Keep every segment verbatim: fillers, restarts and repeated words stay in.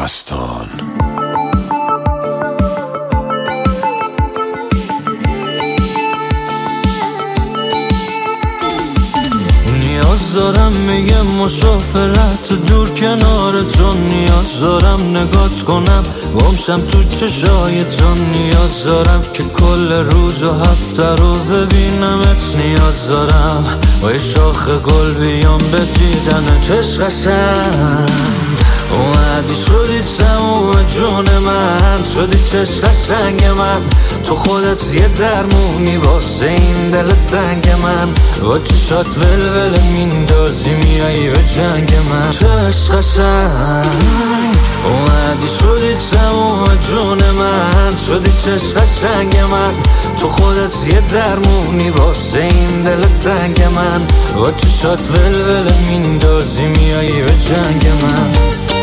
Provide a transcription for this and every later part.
مستان. نیاز دارم میگه مسافرت دور کنار تو، نیاز دارم نگات کنم گمشم تو چشای تو، نیاز دارم که کل روز و هفته رو ببینمت، نیاز دارم با یه شاخ گل بیام به دیدن چشم قشنگ. اومدی شدی تموم جون من، شدی چشم قشنگ من، تو خودت یه درمونی واسه این دل تنگ من، با چشات ولول میندازی میایی به جنگ من. چشم قشنگ اومدی شدی تموم جون من، شدی چشم قشنگ من، تو خودت یه درمونی واسه این دل تنگ من، با چشات ولول میندازی میایی به جنگ من.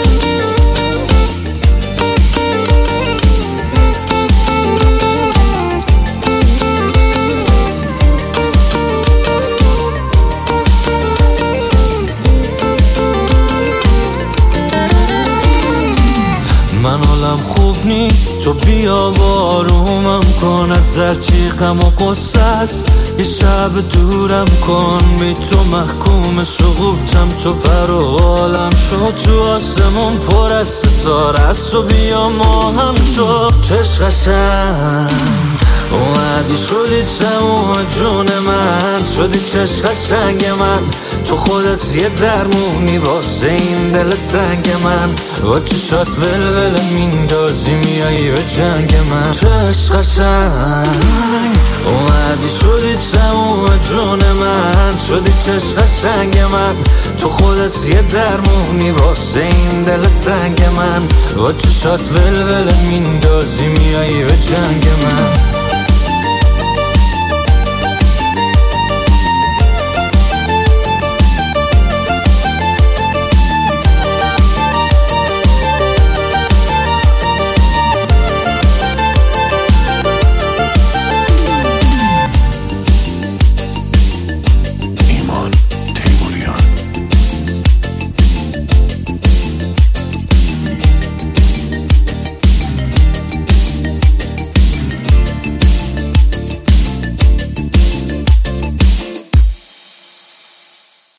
من حالم خوب نی تو بیا بارومم کن، از هرچی غم و قصه است یه شب دورم کن، بی تو محکوم سقوطم، تو پر و بالم شد، تو آسمون پر از ستاره است و بیا ما هم شد. چشم قشنگ اومدی شدی تموم جون من، شدی چشم قشنگ من، تو خودت یه درمونی واسه این دل تنگ من، با چشات ولول میندازی میایی به جنگ من. چشم قشنگ اومدی شدی تموم جون من، شدی چشم قشنگ من، تو خودت یه درمونی واسه این دل تنگ من، با چشات ولول میندازی میایی به جنگ من.